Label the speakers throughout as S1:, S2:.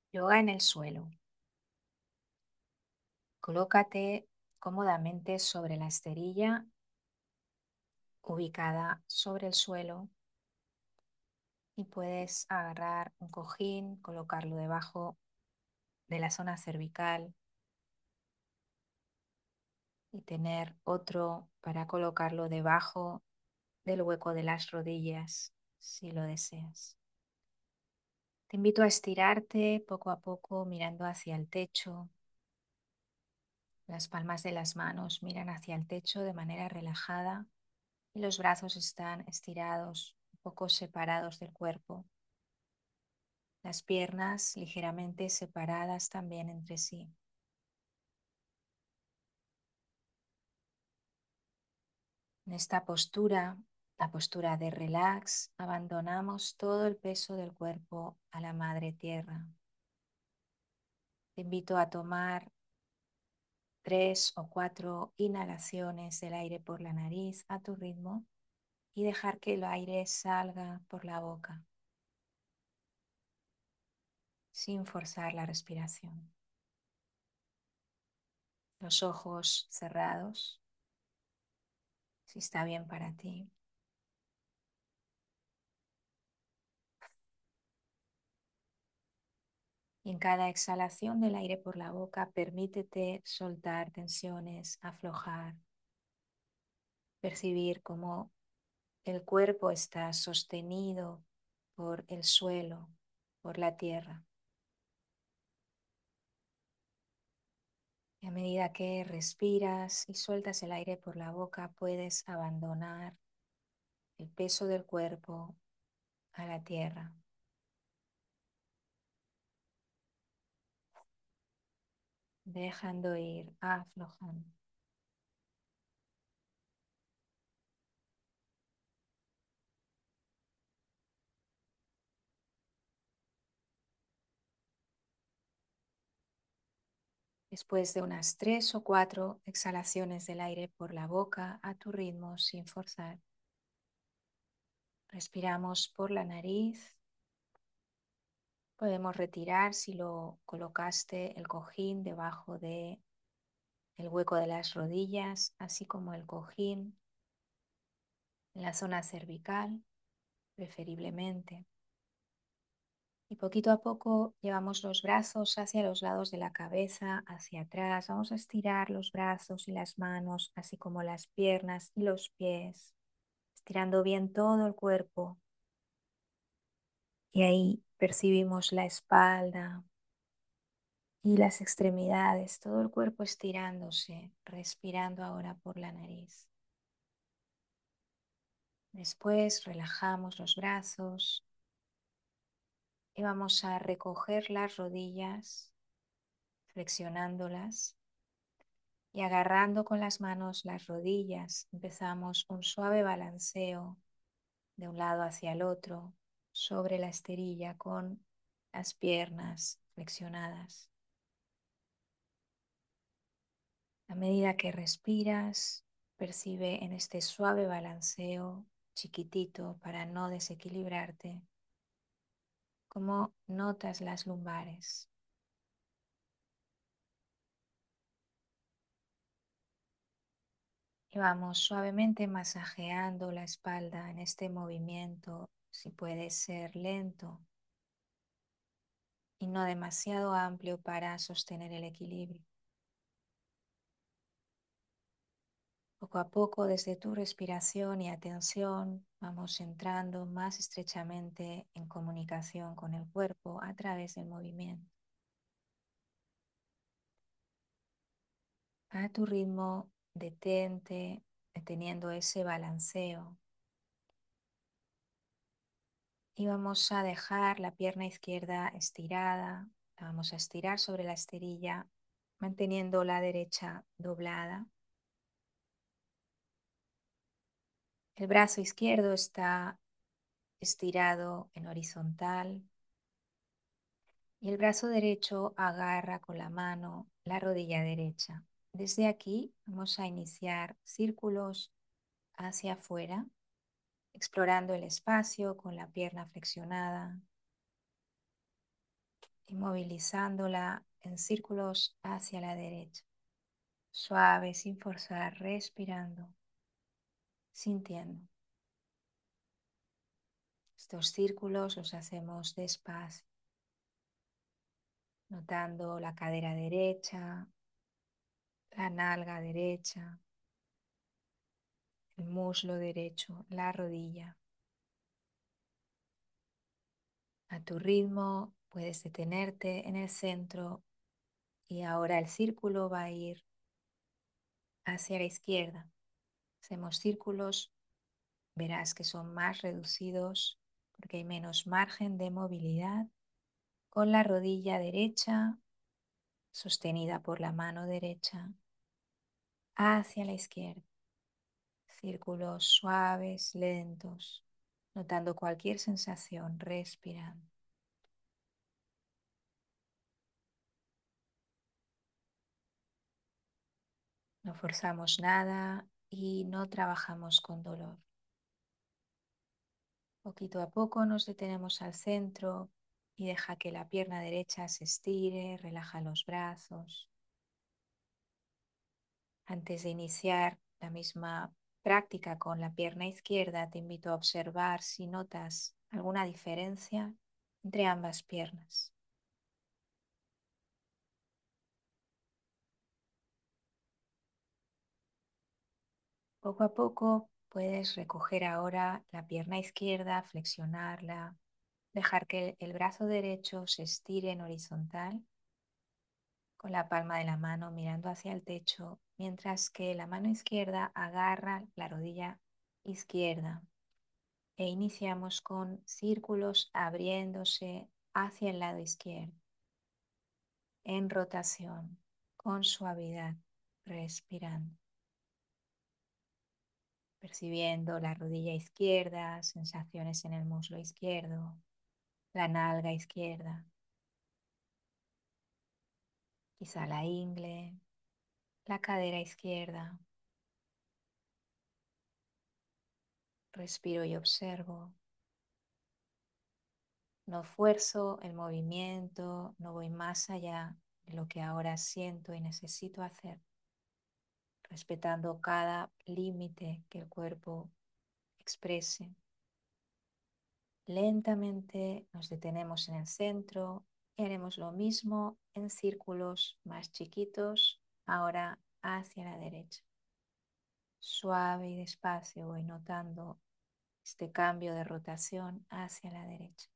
S1: Yoga en el suelo. Colócate cómodamente sobre la esterilla ubicada sobre el suelo y puedes agarrar un cojín, colocarlo debajo de la zona cervical y tener otro para colocarlo debajo del hueco de las rodillas si lo deseas. Te invito a estirarte poco a poco mirando hacia el techo. Las palmas de las manos miran hacia el techo de manera relajada y los brazos están estirados, un poco separados del cuerpo. Las piernas ligeramente separadas también entre sí. En esta postura, la postura de relax, abandonamos todo el peso del cuerpo a la madre tierra. Te invito a tomar 3 o 4 inhalaciones del aire por la nariz a tu ritmo y dejar que el aire salga por la boca sin forzar la respiración. Los ojos cerrados, si está bien para ti. Y en cada exhalación del aire por la boca, permítete soltar tensiones, aflojar, percibir cómo el cuerpo está sostenido por el suelo, por la tierra. Y a medida que respiras y sueltas el aire por la boca, puedes abandonar el peso del cuerpo a la tierra, dejando ir, aflojando. Después de unas 3 o 4 exhalaciones del aire por la boca a tu ritmo sin forzar, respiramos por la nariz. Podemos retirar si lo colocaste el cojín debajo de el hueco de las rodillas, así como el cojín en la zona cervical, preferiblemente. Y poquito a poco llevamos los brazos hacia los lados de la cabeza, hacia atrás. Vamos a estirar los brazos y las manos, así como las piernas y los pies, estirando bien todo el cuerpo. Y ahí percibimos la espalda y las extremidades, todo el cuerpo estirándose, respirando ahora por la nariz. Después relajamos los brazos y vamos a recoger las rodillas, flexionándolas y agarrando con las manos las rodillas. Empezamos un suave balanceo de un lado hacia el otro sobre la esterilla con las piernas flexionadas. A medida que respiras, percibe en este suave balanceo chiquitito para no desequilibrarte, cómo notas las lumbares. Y vamos suavemente masajeando la espalda en este movimiento, si puede ser lento y no demasiado amplio para sostener el equilibrio. Poco a poco, desde tu respiración y atención, vamos entrando más estrechamente en comunicación con el cuerpo a través del movimiento. A tu ritmo, detente, deteniendo ese balanceo. Y vamos a dejar la pierna izquierda estirada. La vamos a estirar sobre la esterilla, manteniendo la derecha doblada. El brazo izquierdo está estirado en horizontal y el brazo derecho agarra con la mano la rodilla derecha. Desde aquí vamos a iniciar círculos hacia afuera, explorando el espacio con la pierna flexionada y movilizándola en círculos hacia la derecha. Suave, sin forzar, respirando, sintiendo. Estos círculos los hacemos despacio, notando la cadera derecha, la nalga derecha, el muslo derecho, la rodilla. A tu ritmo puedes detenerte en el centro y ahora el círculo va a ir hacia la izquierda. Hacemos círculos, verás que son más reducidos porque hay menos margen de movilidad, con la rodilla derecha sostenida por la mano derecha hacia la izquierda. Círculos suaves, lentos, notando cualquier sensación, respirando. No forzamos nada y no trabajamos con dolor. Poquito a poco nos detenemos al centro y deja que la pierna derecha se estire, relaja los brazos. Antes de iniciar la misma práctica con la pierna izquierda, te invito a observar si notas alguna diferencia entre ambas piernas. Poco a poco puedes recoger ahora la pierna izquierda, flexionarla, dejar que el brazo derecho se estire en horizontal con la palma de la mano mirando hacia el techo, mientras que la mano izquierda agarra la rodilla izquierda. E iniciamos con círculos abriéndose hacia el lado izquierdo, en rotación, con suavidad, respirando. Percibiendo la rodilla izquierda, sensaciones en el muslo izquierdo, la nalga izquierda, quizá la ingle, la cadera izquierda. Respiro y observo. No fuerzo el movimiento, no voy más allá de lo que ahora siento y necesito hacer, respetando cada límite que el cuerpo exprese. Lentamente nos detenemos en el centro y haremos lo mismo en círculos más chiquitos, ahora hacia la derecha. Suave y despacio voy notando este cambio de rotación hacia la derecha.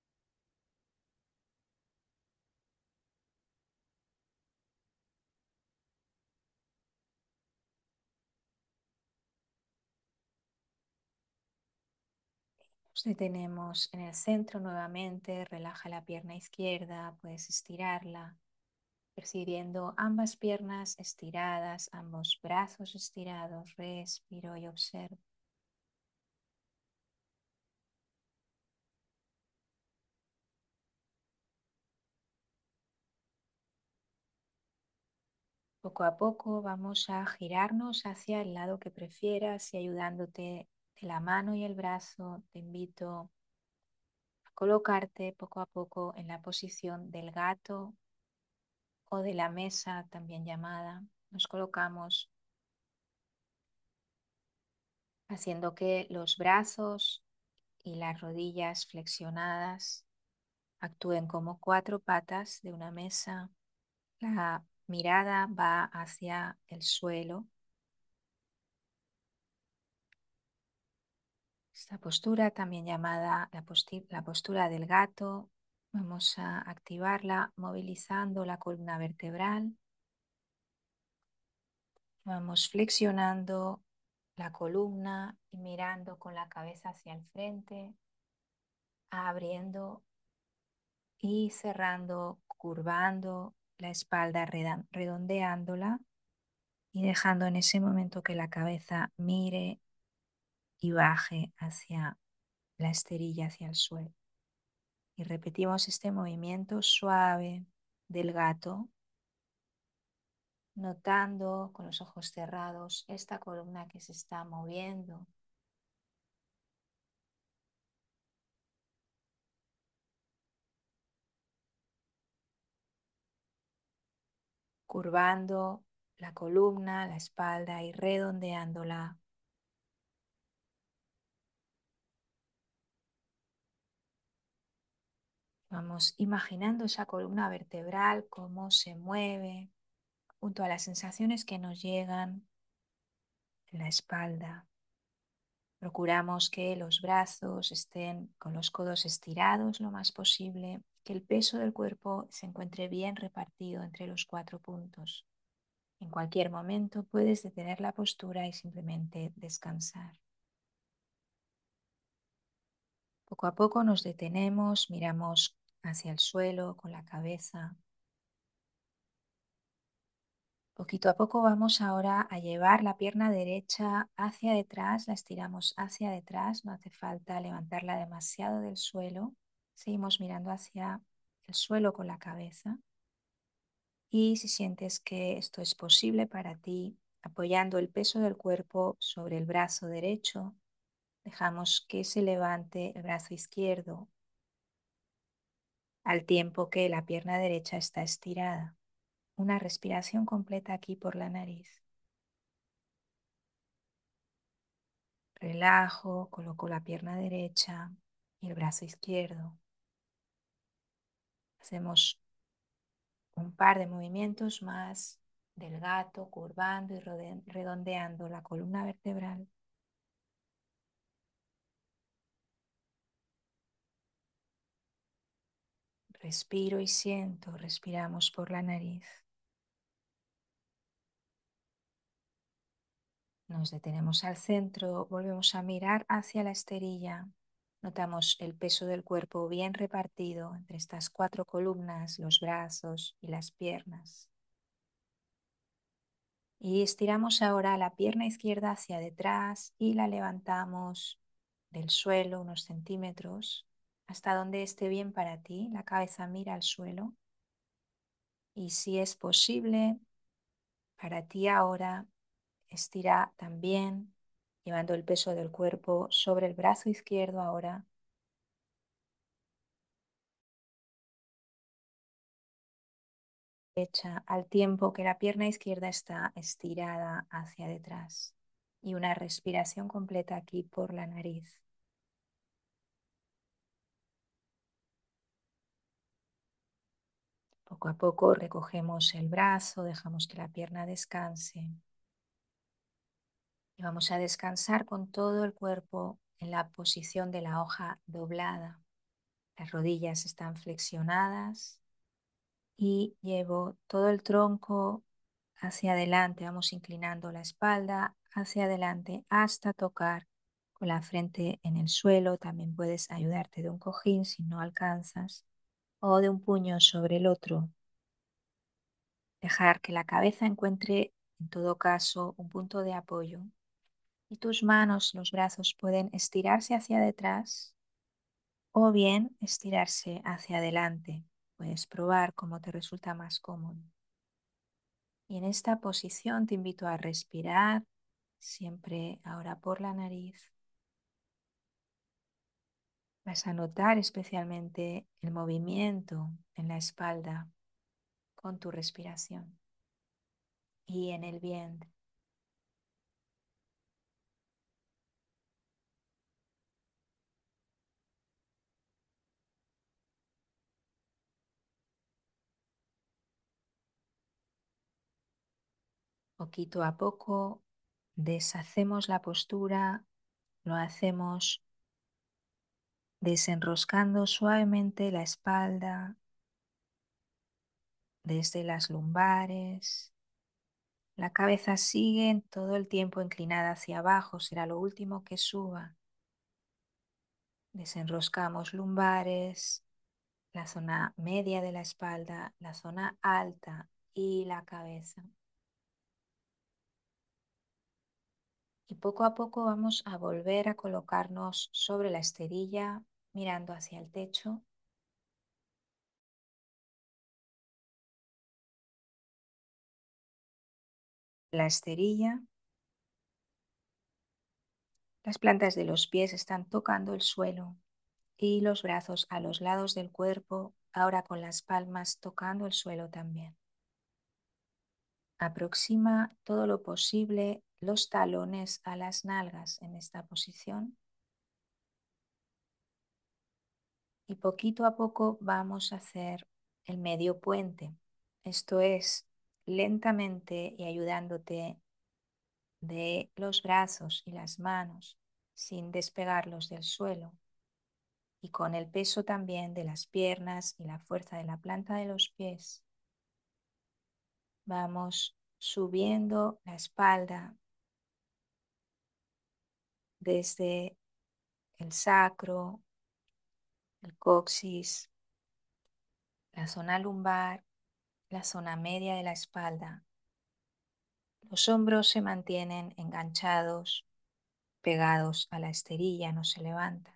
S1: Nos detenemos en el centro nuevamente, relaja la pierna izquierda, puedes estirarla, percibiendo ambas piernas estiradas, ambos brazos estirados, respiro y observo. Poco a poco vamos a girarnos hacia el lado que prefieras y ayudándote de la mano y el brazo, te invito a colocarte poco a poco en la posición del gato o de la mesa, también llamada. Nos colocamos haciendo que los brazos y las rodillas flexionadas actúen como cuatro patas de una mesa. La mirada va hacia el suelo. Esta postura, también llamada la postura del gato, vamos a activarla movilizando la columna vertebral. Vamos flexionando la columna y mirando con la cabeza hacia el frente, abriendo y cerrando, curvando la espalda, redondeándola y dejando en ese momento que la cabeza mire y baje hacia la esterilla, hacia el suelo. Y repetimos este movimiento suave del gato, notando con los ojos cerrados esta columna que se está moviendo. curvando la columna, la espalda y redondeándola. Vamos imaginando esa columna vertebral, cómo se mueve junto a las sensaciones que nos llegan en la espalda. Procuramos que los brazos estén con los codos estirados lo más posible, que el peso del cuerpo se encuentre bien repartido entre los 4 puntos. En cualquier momento puedes detener la postura y simplemente descansar. Poco a poco nos detenemos, miramos hacia el suelo con la cabeza. Poquito a poco vamos ahora a llevar la pierna derecha hacia detrás, la estiramos hacia detrás, no hace falta levantarla demasiado del suelo. Seguimos mirando hacia el suelo con la cabeza. Y si sientes que esto es posible para ti, apoyando el peso del cuerpo sobre el brazo derecho, dejamos que se levante el brazo izquierdo al tiempo que la pierna derecha está estirada. Una respiración completa aquí por la nariz. Relajo, coloco la pierna derecha y el brazo izquierdo. Hacemos un par de movimientos más del gato, curvando y redondeando la columna vertebral. Respiro y siento, respiramos por la nariz. Nos detenemos al centro, volvemos a mirar hacia la esterilla. Notamos el peso del cuerpo bien repartido entre estas 4 columnas, los brazos y las piernas. Y estiramos ahora la pierna izquierda hacia detrás y la levantamos del suelo unos centímetros hasta donde esté bien para ti. La cabeza mira al suelo. Y si es posible para ti ahora, estira también, llevando el peso del cuerpo sobre el brazo izquierdo ahora. Derecha, al tiempo que la pierna izquierda está estirada hacia detrás. Y una respiración completa aquí por la nariz. Poco a poco recogemos el brazo, dejamos que la pierna descanse. Y vamos a descansar con todo el cuerpo en la posición de la hoja doblada. Las rodillas están flexionadas y llevo todo el tronco hacia adelante. Vamos inclinando la espalda hacia adelante hasta tocar con la frente en el suelo. También puedes ayudarte de un cojín si no alcanzas o de un puño sobre el otro. Dejar que la cabeza encuentre en todo caso un punto de apoyo y tus manos, los brazos pueden estirarse hacia detrás o bien estirarse hacia adelante. Puedes probar cómo te resulta más cómodo. Y en esta posición te invito a respirar, siempre ahora por la nariz. Vas a notar especialmente el movimiento en la espalda con tu respiración y en el vientre. Poquito a poco deshacemos la postura, lo hacemos desenroscando suavemente la espalda desde las lumbares. La cabeza sigue en todo el tiempo inclinada hacia abajo, será lo último que suba. Desenroscamos lumbares, la zona media de la espalda, la zona alta y la cabeza. Y poco a poco vamos a volver a colocarnos sobre la esterilla, mirando hacia el techo. La esterilla, las plantas de los pies están tocando el suelo y los brazos a los lados del cuerpo, ahora con las palmas tocando el suelo también. Aproxima todo lo posible los talones a las nalgas en esta posición y poquito a poco vamos a hacer el medio puente. Esto es lentamente y ayudándote de los brazos y las manos sin despegarlos del suelo y con el peso también de las piernas y la fuerza de la planta de los pies. Vamos subiendo la espalda desde el sacro, el coxis, la zona lumbar, la zona media de la espalda. Los hombros se mantienen enganchados, pegados a la esterilla, no se levantan.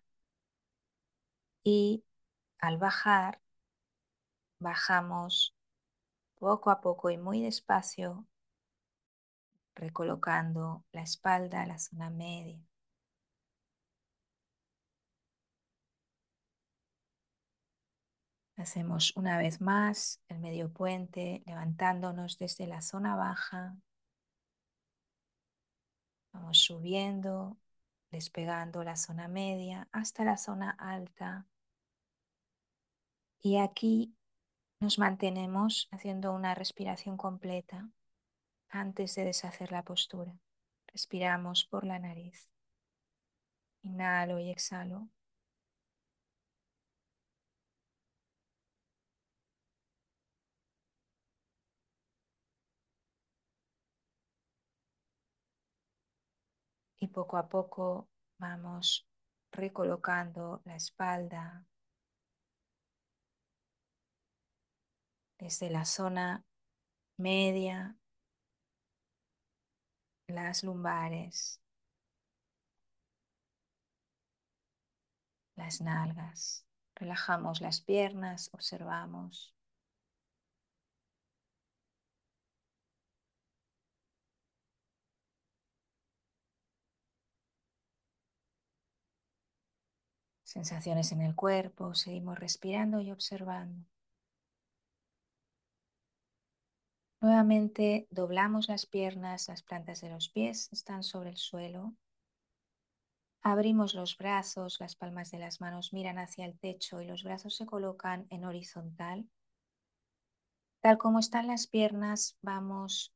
S1: Y al bajar, bajamos poco a poco y muy despacio, recolocando la espalda, la zona media. Hacemos una vez más el medio puente, levantándonos desde la zona baja. Vamos subiendo, despegando la zona media hasta la zona alta. Y aquí nos mantenemos haciendo una respiración completa antes de deshacer la postura. Respiramos por la nariz. Inhalo y exhalo. Y poco a poco vamos recolocando la espalda desde la zona media, las lumbares, las nalgas. Relajamos las piernas, observamos. Sensaciones en el cuerpo, seguimos respirando y observando. Nuevamente doblamos las piernas, las plantas de los pies están sobre el suelo. Abrimos los brazos, las palmas de las manos miran hacia el techo y los brazos se colocan en horizontal. Tal como están las piernas, vamos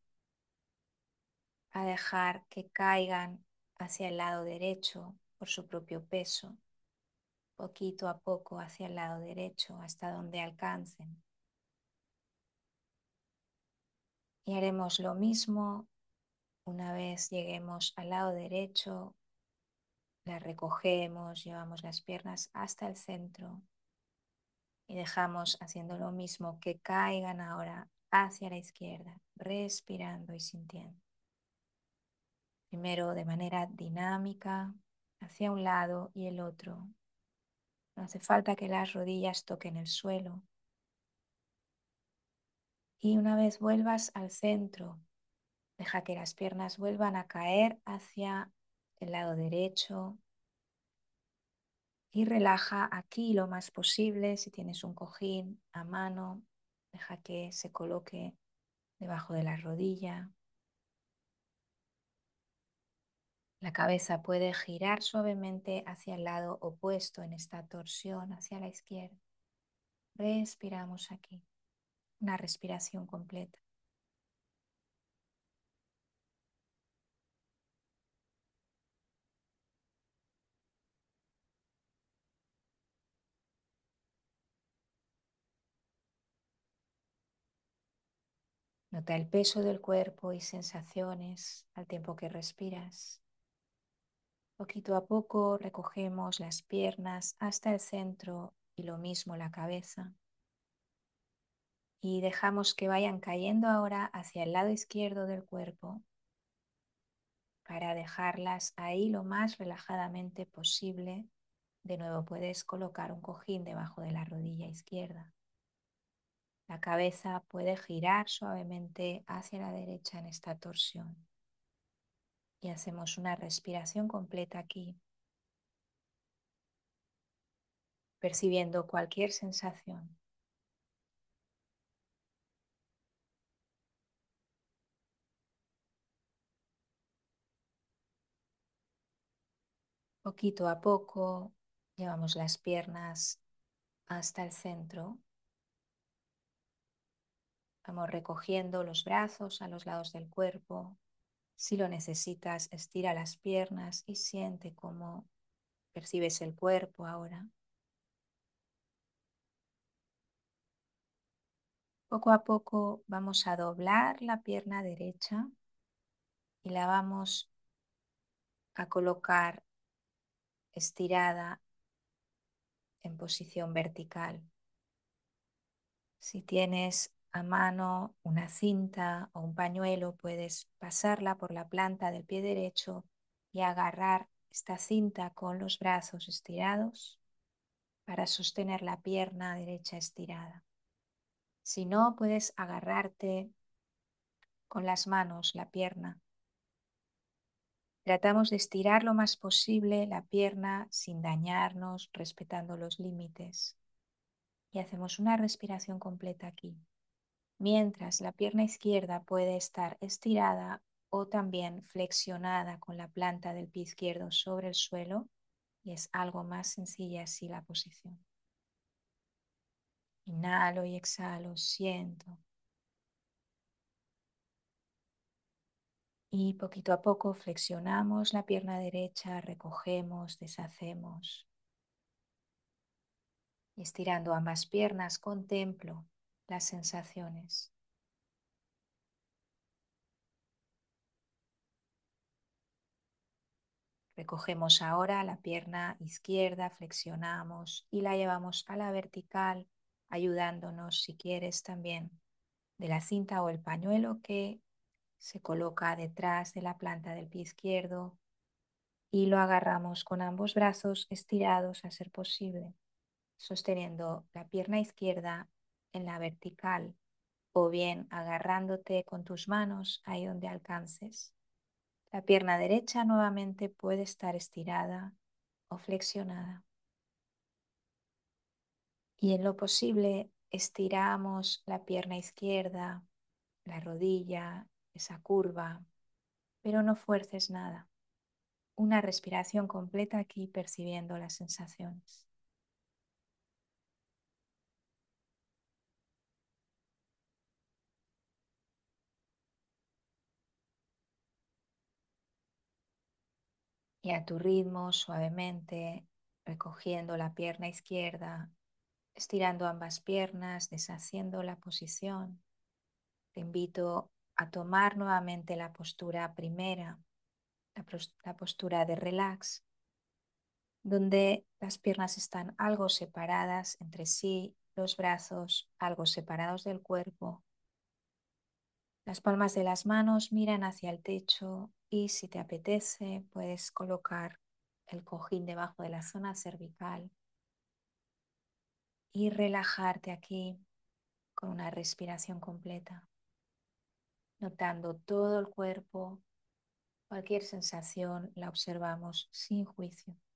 S1: a dejar que caigan hacia el lado derecho por su propio peso, poquito a poco hacia el lado derecho hasta donde alcancen. Y haremos lo mismo una vez lleguemos al lado derecho, las recogemos, llevamos las piernas hasta el centro y dejamos haciendo lo mismo que caigan ahora hacia la izquierda, respirando y sintiendo. Primero de manera dinámica, hacia un lado y el otro. No hace falta que las rodillas toquen el suelo. Y una vez vuelvas al centro, deja que las piernas vuelvan a caer hacia el lado derecho y relaja aquí lo más posible. Si tienes un cojín a mano, deja que se coloque debajo de la rodilla. La cabeza puede girar suavemente hacia el lado opuesto en esta torsión, hacia la izquierda. Respiramos aquí, una respiración completa. Nota el peso del cuerpo y sensaciones al tiempo que respiras. Poquito a poco recogemos las piernas hasta el centro y lo mismo la cabeza. Y dejamos que vayan cayendo ahora hacia el lado izquierdo del cuerpo para dejarlas ahí lo más relajadamente posible. De nuevo puedes colocar un cojín debajo de la rodilla izquierda. La cabeza puede girar suavemente hacia la derecha en esta torsión. Y hacemos una respiración completa aquí, percibiendo cualquier sensación. Poquito a poco llevamos las piernas hasta el centro. Vamos recogiendo los brazos a los lados del cuerpo. Si lo necesitas, estira las piernas y siente cómo percibes el cuerpo ahora. Poco a poco vamos a doblar la pierna derecha y la vamos a colocar estirada en posición vertical. Si tienes a mano una cinta o un pañuelo, puedes pasarla por la planta del pie derecho y agarrar esta cinta con los brazos estirados para sostener la pierna derecha estirada. Si no, puedes agarrarte con las manos la pierna. Tratamos de estirar lo más posible la pierna sin dañarnos, respetando los límites. Y hacemos una respiración completa aquí. Mientras la pierna izquierda puede estar estirada o también flexionada con la planta del pie izquierdo sobre el suelo, y es algo más sencilla así la posición. Inhalo y exhalo, siento. Y poquito a poco flexionamos la pierna derecha, recogemos, deshacemos. Y estirando ambas piernas, contemplo las sensaciones. Recogemos ahora la pierna izquierda, flexionamos y la llevamos a la vertical, ayudándonos, si quieres, también de la cinta o el pañuelo que se coloca detrás de la planta del pie izquierdo, y lo agarramos con ambos brazos estirados a ser posible, sosteniendo la pierna izquierda en la vertical o bien agarrándote con tus manos ahí donde alcances. La pierna derecha nuevamente puede estar estirada o flexionada. Y en lo posible estiramos la pierna izquierda, la rodilla, esa curva, pero no fuerces nada. Una respiración completa aquí percibiendo las sensaciones. Y a tu ritmo, suavemente, recogiendo la pierna izquierda, estirando ambas piernas, deshaciendo la posición. Te invito a tomar nuevamente la postura primera, la postura de relax, donde las piernas están algo separadas entre sí, los brazos algo separados del cuerpo. Las palmas de las manos miran hacia el techo y, si te apetece, puedes colocar el cojín debajo de la zona cervical y relajarte aquí con una respiración completa, notando todo el cuerpo. Cualquier sensación la observamos sin juicio.